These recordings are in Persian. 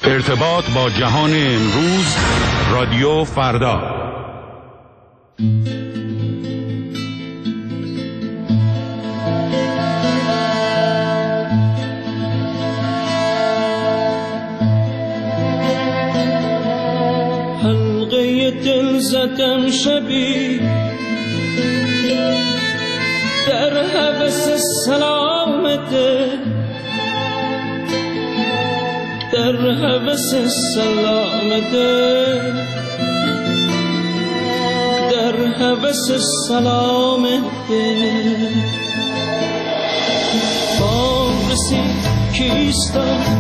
ارتباط با جهان امروز، رادیو فردا. حلقه دل زدم شبی در هوس سلام دل، در هوس سلام دل، در هوس سلام دل. بام رسید کیستم،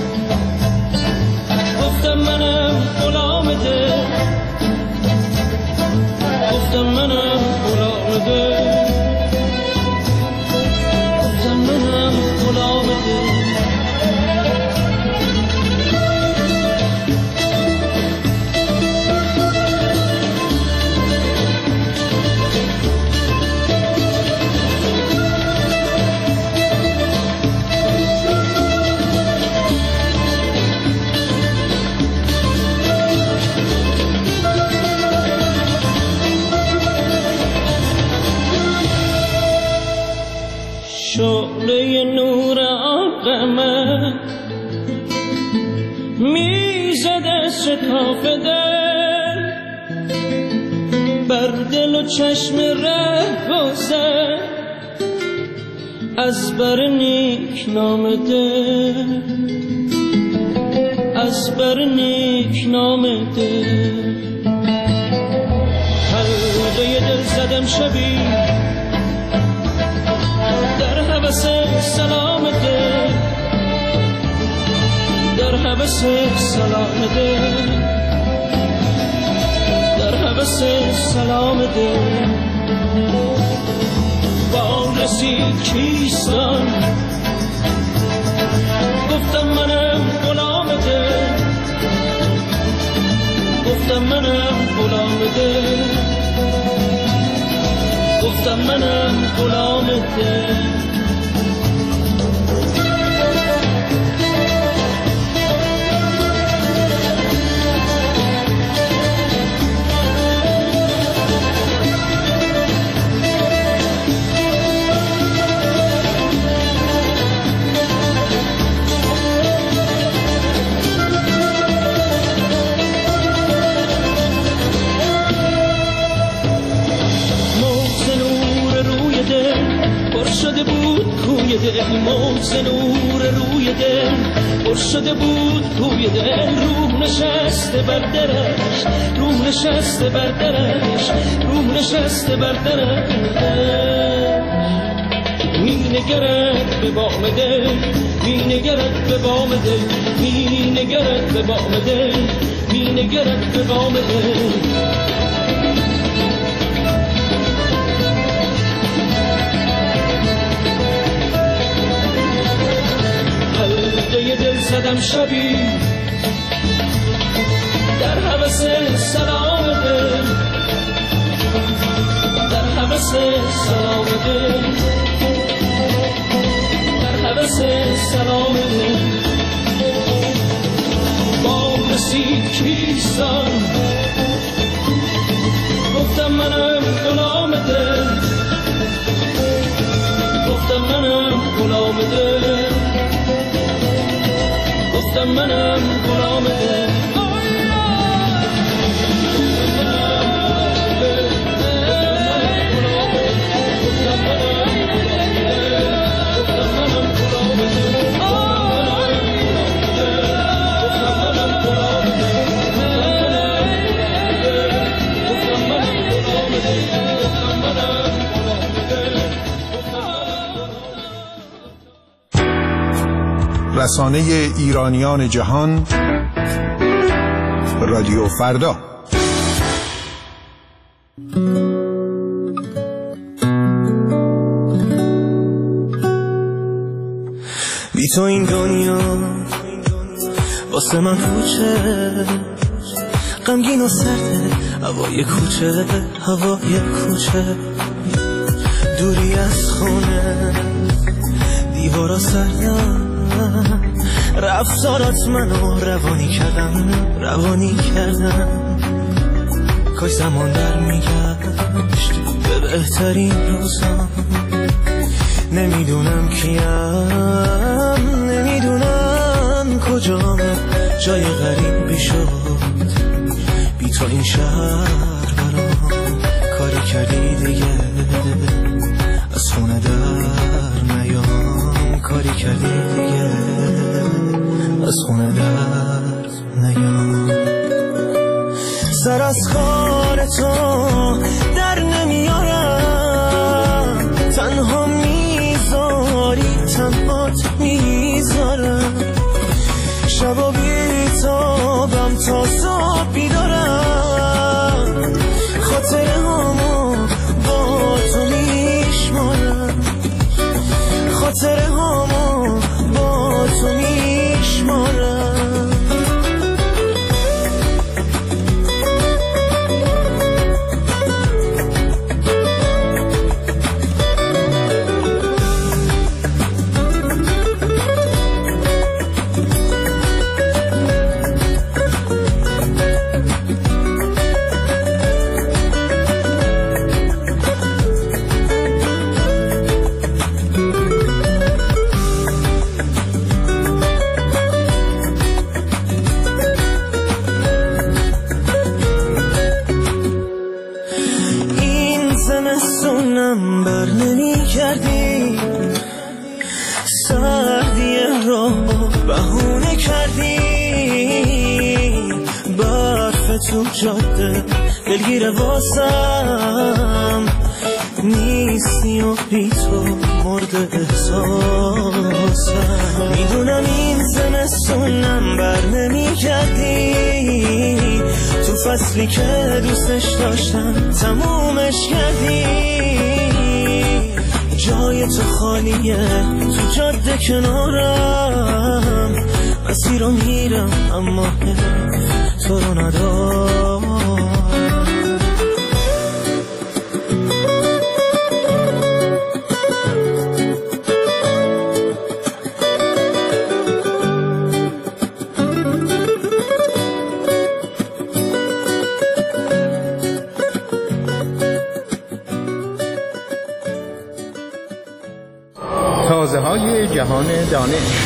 گفتم منم غلام دل، گفتم منم غلام دل، گفتم منم غلام دل. شعله نور آقامه میزد از شکاف دل، بر دل و چشم ره گذر از بر نیک نام دل، از بر نیک نام دل. حلقه دل زدم شبی در هوس سلام دل، در هوس سلام دل، در هوس سلام دل. با رسید کیستان، گفتم منم غلام دل، گفتم منم غلام دل، گفتم منم غلام دل. شده بود کوی دل، موج نور روی دل پر شده بود کوی دل. روح نشسته بر درش، روح نشسته بر درش، روح نشسته بر درش. می نگرد به بام دل، می نگرد به بام دل، می نگرد به بام دل، می نگرد به بام دل. دل زدم شبی در هوس سلام دل، در هوس سلام دل، در هوس سلام دل. بام رسید کیستان، گفتم منم غلام دل، گفتم منم غلام دل، گفتم منم غلام دل. رسانه ایرانیان جهان، رادیو فردا. بی تو این دنیا واسه من کوچه، غمگین و سرده هوای کوچه، هوای کوچه. دوری از خونه دیوارا سردم، رفتارات منو روانی کردن کاش زمان در میگشت به بهترین روزم. نمیدونم کیم، نمیدونم کجامه، جای غریبی شد بی تو این شهر برام. کاری کردی دیگه از خونه در نیام، کاری کردی دیگه از خونه در نیام. سر از کار تو در نمیارم، تنها میذاری تنهات میذارم. شبا بیتابم تا صبح بیدارم، خاطره هامو با تو میشمارم، خاطره هامو با تو میشمارم. زمستونم بر نمی کردی، سردی رو بهونه کردی، برف تو جاده دلگیر واسم نیستی و بی تو مرد احساسم. میدونم این زمستونم بر نمی کردی، تو فصلی که دوستش داشتم تمومش کردی. جای تو خالیه تو جاده کنارم، مسیر رو میرم اما تو رو ندارم. تازه‌های جهان دانش.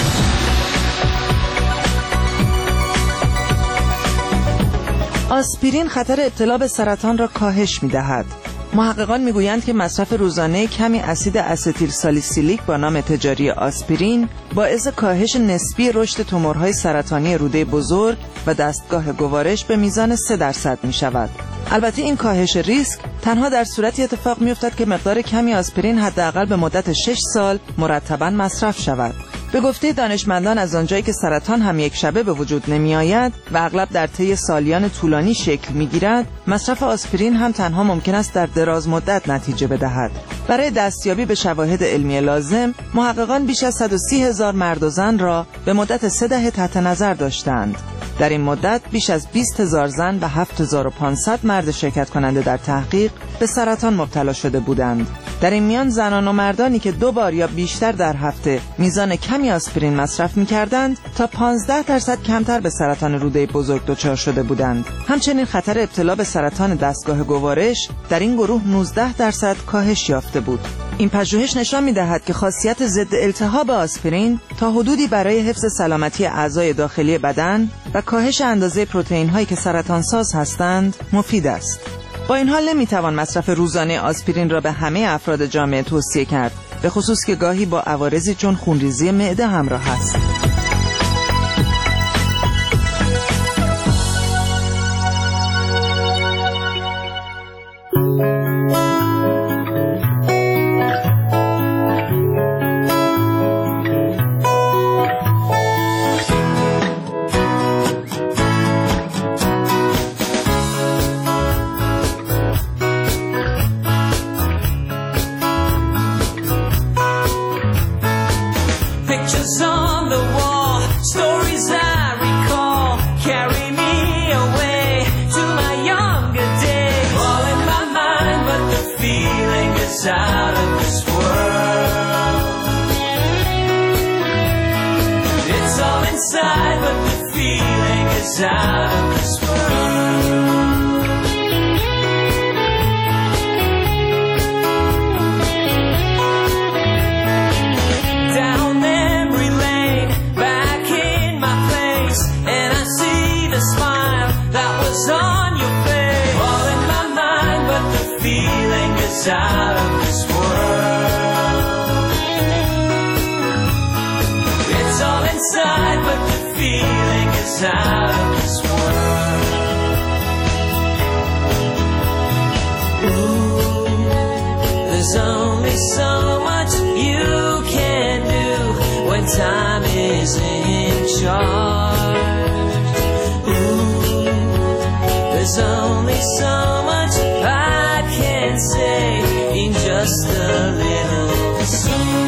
آسپرین خطر ابتلا به سرطان را کاهش می‌دهد. محققان می‌گویند که مصرف روزانه کمی اسید استیل سالیسیلیک با نام تجاری آسپرین باعث کاهش نسبی رشد تومورهای سرطانی روده بزرگ و دستگاه گوارش به میزان 3% می‌شود. البته این کاهش ریسک تنها در صورتی اتفاق می‌افتد که مقدار کمی آسپرین حداقل به مدت 6 سال مرتباً مصرف شود. به گفته دانشمندان از آنجایی که سرطان هم یک شبه به وجود نمی آید و اغلب در طی سالیان طولانی شکل می گیرد، مصرف آسپرین هم تنها ممکن است در دراز مدت نتیجه بدهد. برای دستیابی به شواهد علمی لازم، محققان بیش از 130,000 مرد و زن را به مدت 3 دهه تحت نظر داشتند. در این مدت بیش از 20,000 زن و 7,500 مرد شرکت کننده در تحقیق به سرطان مبتلا شده بودند. در این میان زنان و مردانی که 2 بار یا بیشتر در هفته میزان کمی آسپرین مصرف می‌کردند تا 15% کمتر به سرطان روده بزرگ دچار شده بودند. همچنین خطر ابتلا به سرطان دستگاه گوارش در این گروه 19% کاهش یافته بود. این پژوهش نشان می‌دهد که خاصیت ضد التهاب آسپرین تا حدودی برای حفظ سلامتی اعضای داخلی بدن و کاهش اندازه پروتئین‌هایی که سرطانساز هستند مفید است. با این حال نمی‌توان مصرف روزانه آسپرین را به همه افراد جامعه توصیه کرد، به خصوص که گاهی با عوارضی چون خونریزی معده همراه است. Pictures on the wall. inside, but the feeling is out of this world. Down memory lane, back in my place, and I see the smile that was on your face. All in my mind, but the feeling is out of this world. It's all inside, but the feeling is out of this world. Ooh, there's only so much you can do when time is in charge. Ooh, there's only so much I can say in just a little song.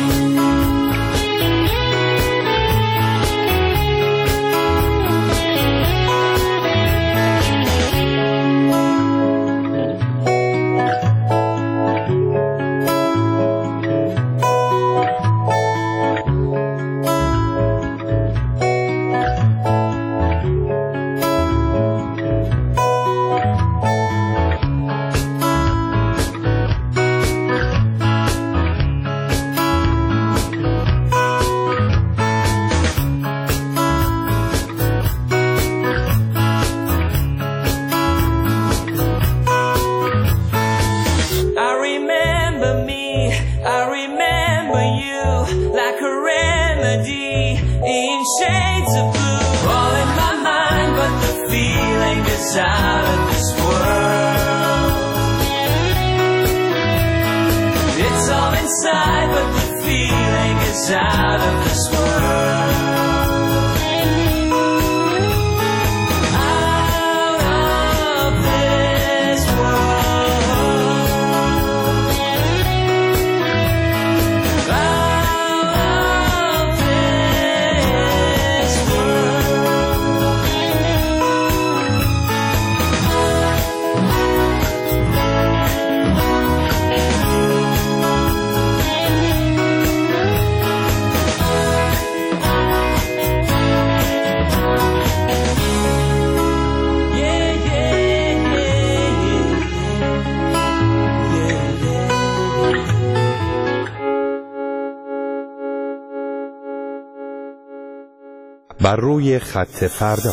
Out of this world. It's all inside, but the feeling is out of this world. Out of this world. Out of this world. بر روی خط فردا.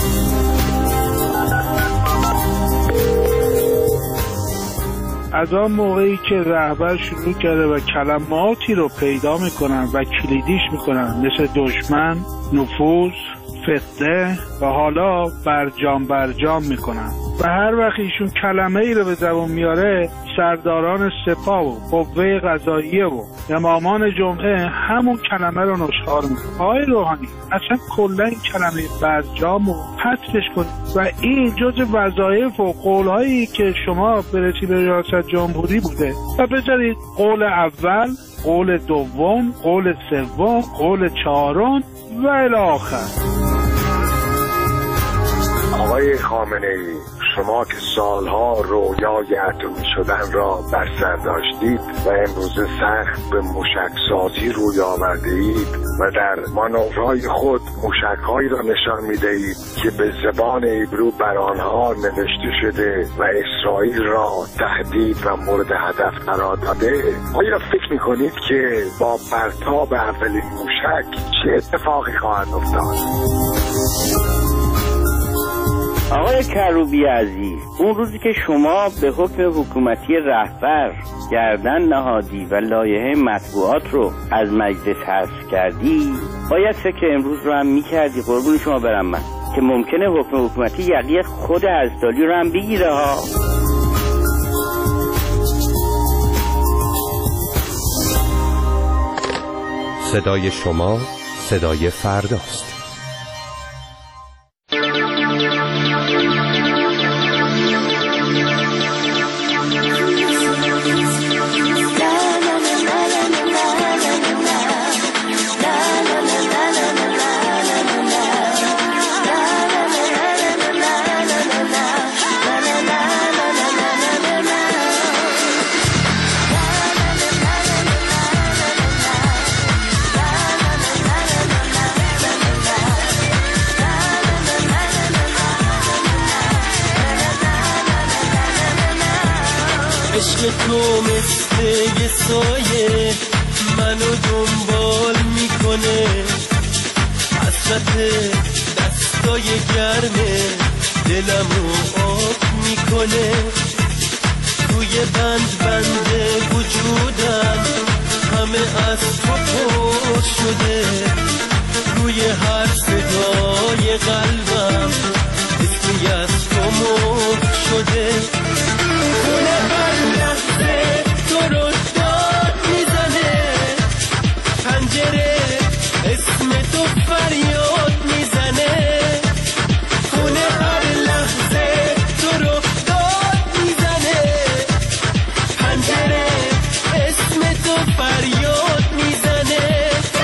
از آن موقعی که رهبر شروع کرده و کلماتی رو پیدا میکنن و کلیدیش میکنن، مثل دشمن، نفوذ، فتنه و حالا برجام میکنن و هر وقت ایشون کلمه ای رو به زبان میاره، سرداران سپاه و قوه قضاییه و امامان جمعه همون کلمه رو نشخوار میکنن. آقای روحانی اصلا کلا این کلمه برجام رو حذفش کنید و این جز وظایف و قولهایی که شما برسی به ریاست جمهوری بوده و بذارید قول اول، قول دوم، قول سوم، قول چهارم و الی آخر. آقای خامنه‌ای، شما که سالها رویای اتمی شدن را بر سر داشتید و امروز سخت به موشکسازی روی آورده اید و در مانورهای خود موشکهایی را نشان میدهید که به زبان هیبرو بر آنها نوشته شده و اسرائیل را تهدید و مورد هدف قرار داده، آیا فکر میکنید که با پرتاب اولین موشک چه اتفاقی خواهد افتاد؟ آقای کروبی عزیز، اون روزی که شما به حکم حکومتی رهبر گردن نهادی و لایحه مطبوعات رو از مجلس حذف کردی، باید فکر امروز رو هم میکردی. قربون شما برم من که ممکنه حکم حکومتی یقی خود حزدالی رو هم بگیره ها. صدای شما صدای فرداست. عشق تو مثل یه سایه منو دنبال میکنه، حسرت دستای گرمه دلمو آب میکنه، توی بند وجودم همه از تو پر شده، روی هر صدای قلبم اسمی از تو مهر شده، خونه هر لحظه تو رو داد میزنه، پنجره اسم تو فریاد میزنه، خونه هر لحظه تو رو داد میزنه، پنجره اسم تو فریاد میزنه.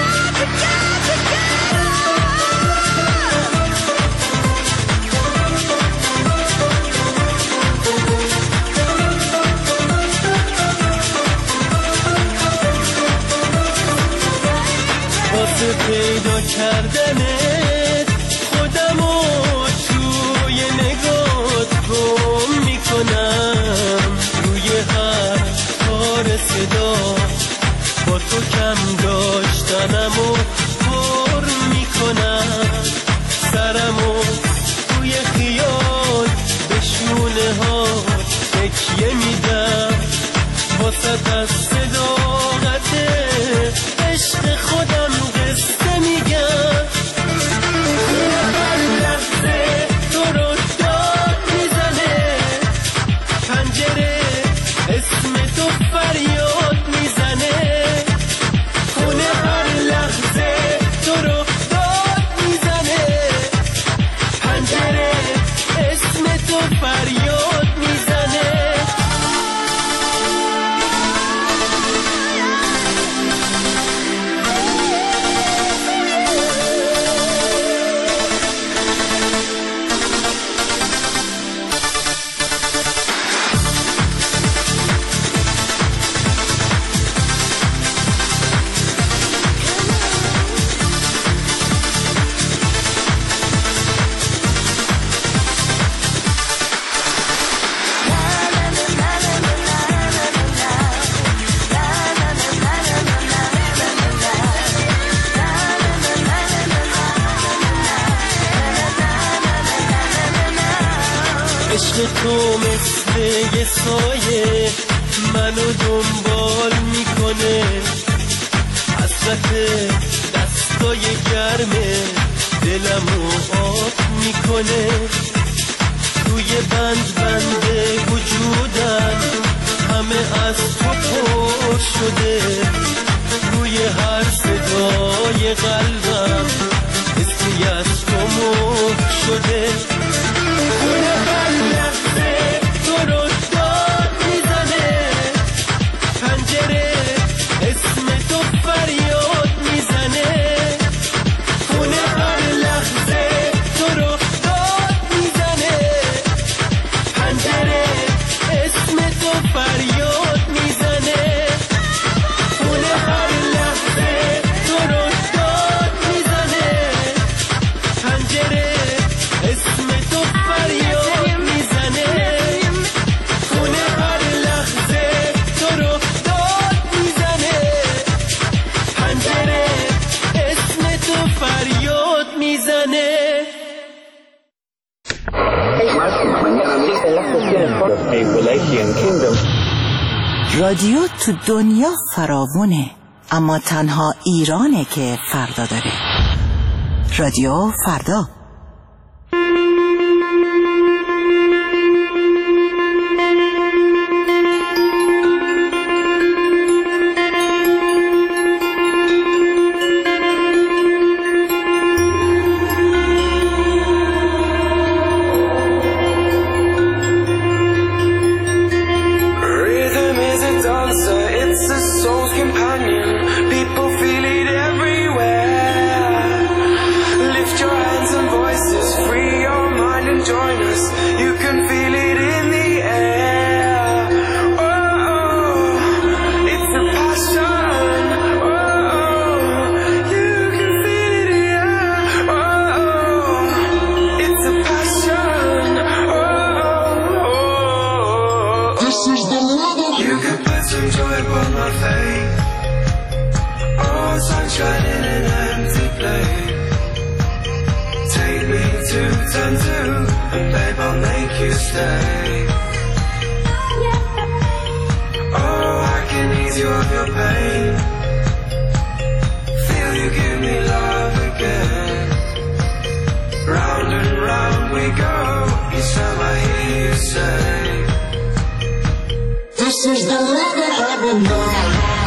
واسه پیدا کردنت خودمو توی نگات گم میکنم، روی هر تار صدا با تو کم داشتنمو پر میکنم، سرمو توی خیال به شونه ها تکیه میدم، واسه از صداقت عشق خودم قصه میگم، هر لحظه تو رو داد میزنه، پنجره اسم تو فریاد میزنه، خونه هر لحظه تو رو داد میزنه، پنجره اسم تو فریاد میزنه. عشق تو مثل یه سایه منو دنبال میکنه، حسرت دستای گرمه دلمو آب میکنه، توی بند وجودم همه از تو پر شده، روی هر صدای قلبم اسمی از تو مهر شده، خونه هر لحظه تو رو داد میزنه، پنجره اسم تو فریاد میزنه، خونه هر لحظه تو رو داد میزنه، پنجره اسم تو فریاد میزنه، خونه هر لحظه تو رو داد میزنه، پنجره اسم تو فریاد میزنه، خونه هر لحظه تو رو داد میزنه، پنجره اسم تو فریاد میزنه. رادیو تو دنیا فراوونه، اما تنها ایرانه که فردا داره. رادیو فردا. People feel it everywhere. Lift your hands and voice. 2 turn 2, and babe, I'll make you stay. Oh, I can ease you of your pain. Feel you give me love again. Round and round we go, each time I hear you say, this is the rhythm of the night.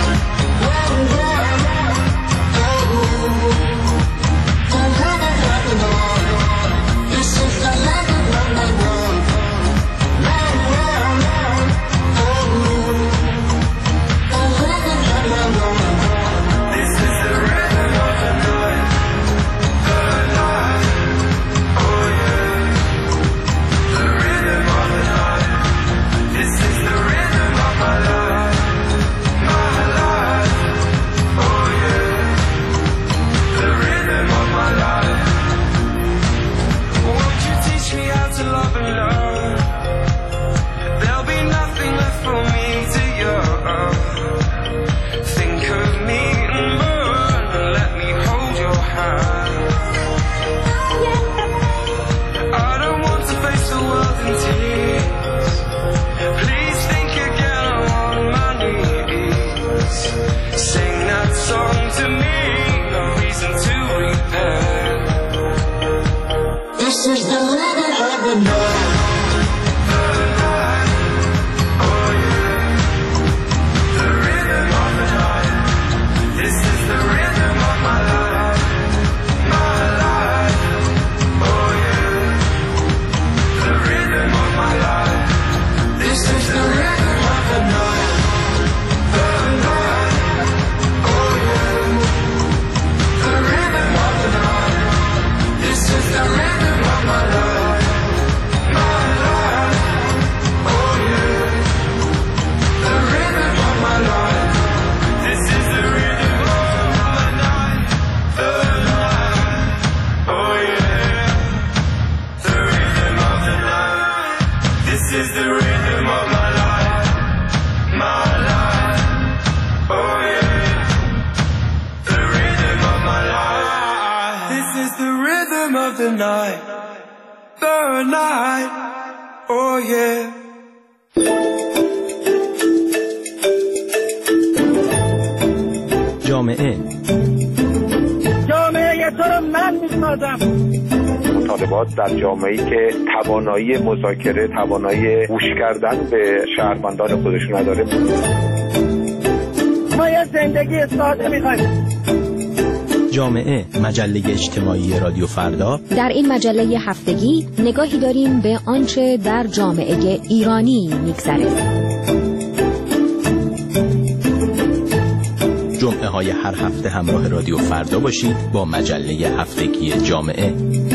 جامعه تو رو من می‌سازم. مطالبات در جامعه‌ای که توانایی مذاکره، توانایی گوش کردن به شهروندان خودش نداره. ما یه زندگی ساده می‌خوایم. جامعه، مجله اجتماعی رادیو فردا. در این مجله هفتگی نگاهی داریم به آنچه در جامعه ایرانی می‌گذره. جمعه های هر هفته همراه رادیو فردا باشید با مجله هفتگی جامعه.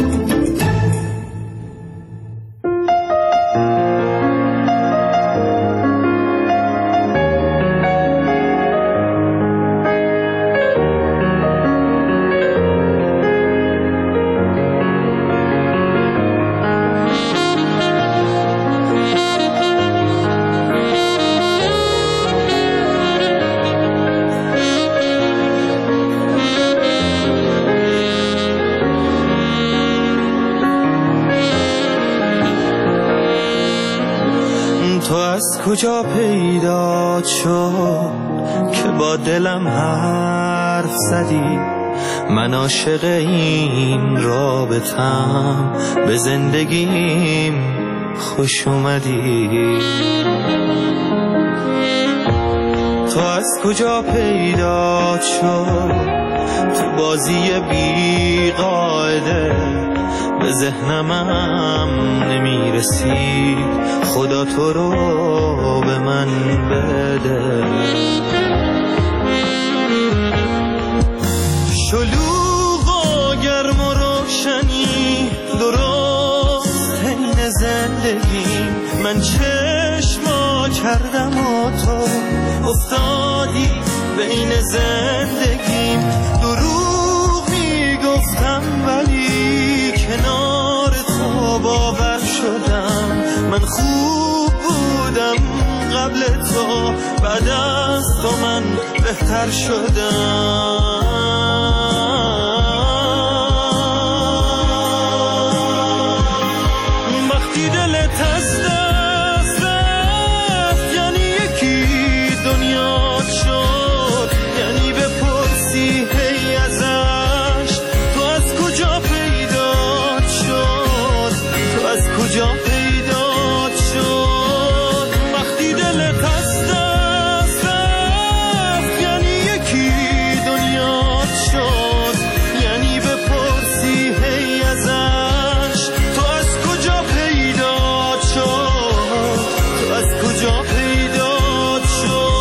کجا پیدا شد که با دلم حرف زدی؟ من عاشق این رابطم، به زندگیم خوش اومدی. تو از کجا پیدا شد تو بازی بی قاعده؟ به ذهنم نمیرسی، خدا تو رو به من بده. شلوغ و گرم و روشنی درست حین زندگیم، من چشما کردم و تو افتادی بین زندگیم. دروغ میگفتم ولی کنار تو باور شدم. من خوب بودم قبل تو، بعد از تو من بهتر شدم. دلت از دست رفت یعنی یکی دنیا شد، یعنی بپرسی هی ازش تو از کجا پیدا شد، تو از کجا پیدا شد. وقتی دلت از دست رفت یعنی یکی دنیا شد، یعنی بپرسی هی ازش تو از کجا پیدا شد، تو از کجا پیدا شد.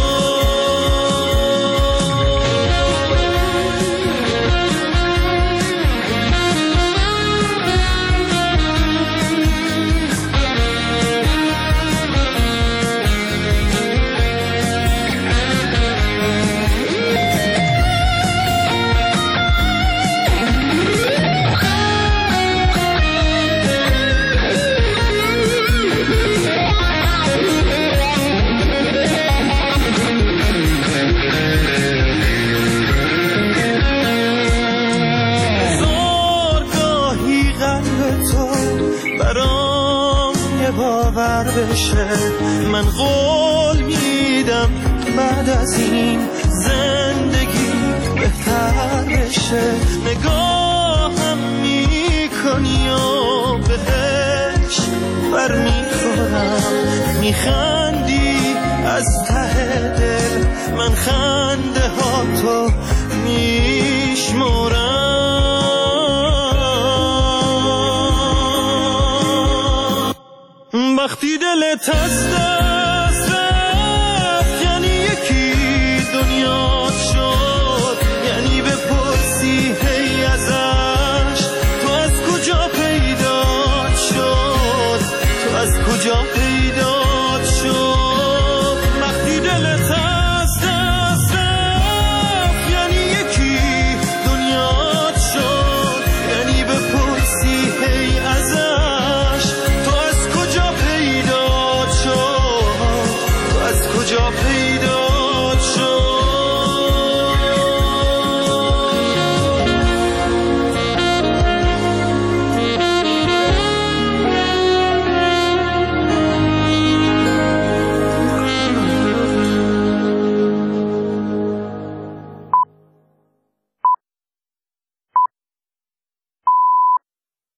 زارگاهی قلب تو برام یه باور بشه، من قول میدم بعد از این زندگی بهتر بشه. نگاهم میکنی و بهش بر میخورم، میخندی از ته دل، من خنده ها تو میشمرم. وقتی دلت از دست رفت یعنی یکی دنیا شد، یعنی بپرسی هی ازش تو از کجا پیدا شد، تو از کجا پیدا